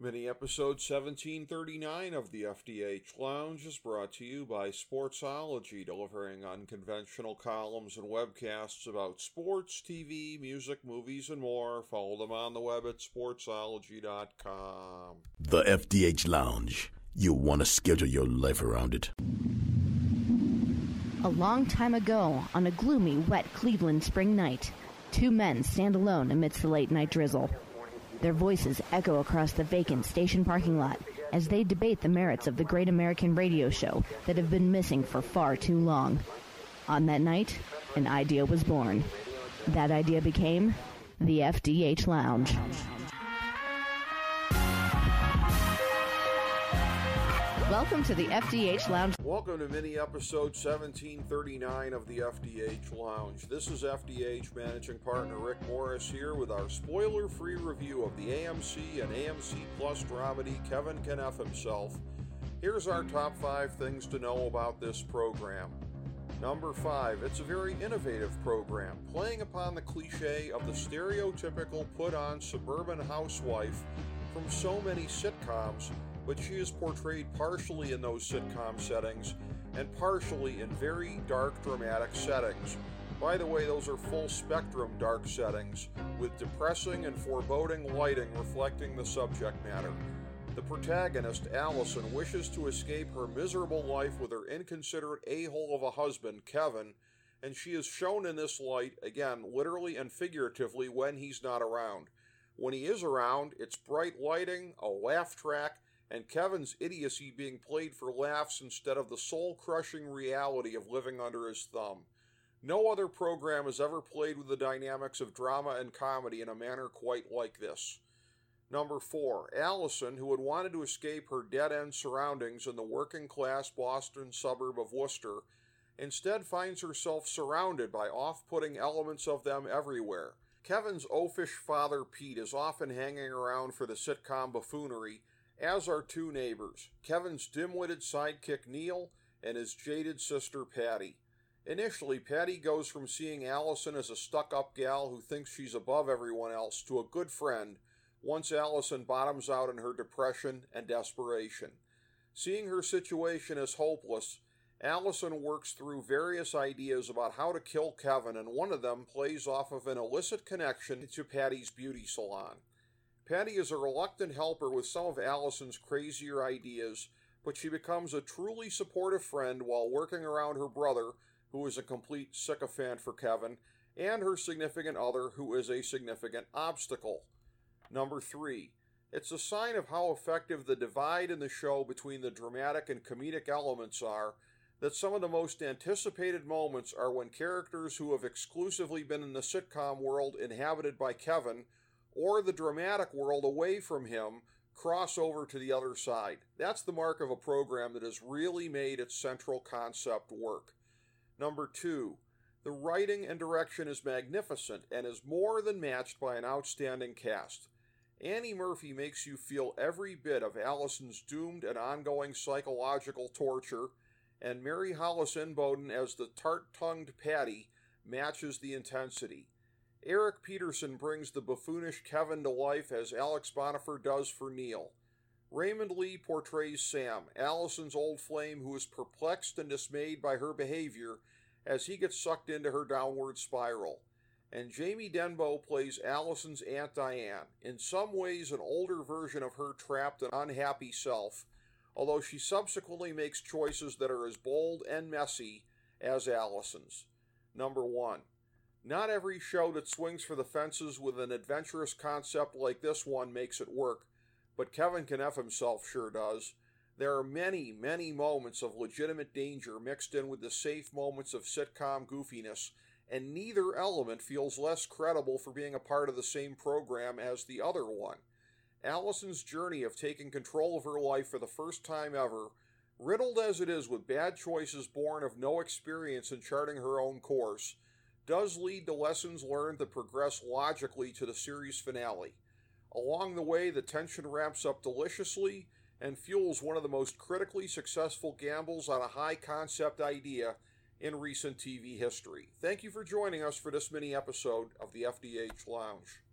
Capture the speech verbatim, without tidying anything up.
Mini episode seventeen thirty-nine of the F D H Lounge is brought to you by Sportsology, delivering unconventional columns and webcasts about sports, T V, music, movies, and more. Follow them on the web at sportsology dot com. The F D H Lounge. You'll want to schedule your life around it. A long time ago, on a gloomy, wet Cleveland spring night, two men stand alone amidst the late-night drizzle. Their voices echo across the vacant station parking lot as they debate the merits of the great American radio show that have been missing for far too long. On that night, an idea was born. That idea became the F D H Lounge. Welcome to the F D H Lounge. Welcome to mini episode seventeen thirty-nine of the F D H Lounge. This is F D H managing partner Rick Morris here with our spoiler-free review of the A M C and A M C Plus dramedy Kevin Kneff himself. Here's our top five things to know about this program. Number five, it's a very innovative program, playing upon the cliche of the stereotypical put-on suburban housewife from so many sitcoms, but she is portrayed partially in those sitcom settings and partially in very dark, dramatic settings. By the way, those are full-spectrum dark settings, with depressing and foreboding lighting reflecting the subject matter. The protagonist, Allison, wishes to escape her miserable life with her inconsiderate a-hole of a husband, Kevin, and she is shown in this light, again, literally and figuratively, when he's not around. When he is around, it's bright lighting, a laugh track, and Kevin's idiocy being played for laughs instead of the soul-crushing reality of living under his thumb. No other program has ever played with the dynamics of drama and comedy in a manner quite like this. Number four, Allison, who had wanted to escape her dead-end surroundings in the working-class Boston suburb of Worcester, instead finds herself surrounded by off-putting elements of them everywhere. Kevin's oafish father, Pete, is often hanging around for the sitcom buffoonery, as are two neighbors, Kevin's dim-witted sidekick Neil and his jaded sister Patty. Initially, Patty goes from seeing Allison as a stuck-up gal who thinks she's above everyone else to a good friend once Allison bottoms out in her depression and desperation. Seeing her situation as hopeless, Allison works through various ideas about how to kill Kevin, and one of them plays off of an illicit connection to Patty's beauty salon. Patty is a reluctant helper with some of Allison's crazier ideas, but she becomes a truly supportive friend while working around her brother, who is a complete sycophant for Kevin, and her significant other, who is a significant obstacle. Number three, it's a sign of how effective the divide in the show between the dramatic and comedic elements are, that some of the most anticipated moments are when characters who have exclusively been in the sitcom world inhabited by Kevin, or the dramatic world away from him, cross over to the other side. That's the mark of a program that has really made its central concept work. Number two, the writing and direction is magnificent and is more than matched by an outstanding cast. Annie Murphy makes you feel every bit of Allison's doomed and ongoing psychological torture, and Mary Hollis Inboden as the tart-tongued Patty matches the intensity. Eric Peterson brings the buffoonish Kevin to life as Alex Bonifer does for Neil. Raymond Lee portrays Sam, Allison's old flame who is perplexed and dismayed by her behavior as he gets sucked into her downward spiral. And Jamie Denbo plays Allison's Aunt Diane, in some ways an older version of her trapped and unhappy self, although she subsequently makes choices that are as bold and messy as Allison's. Number one. Not every show that swings for the fences with an adventurous concept like this one makes it work, but Kevin Kneff himself sure does. There are many, many moments of legitimate danger mixed in with the safe moments of sitcom goofiness, and neither element feels less credible for being a part of the same program as the other one. Allison's journey of taking control of her life for the first time ever, riddled as it is with bad choices born of no experience in charting her own course, does lead to lessons learned that progress logically to the series finale. Along the way, the tension ramps up deliciously and fuels one of the most critically successful gambles on a high-concept idea in recent T V history. Thank you for joining us for this mini episode of the F D H Lounge.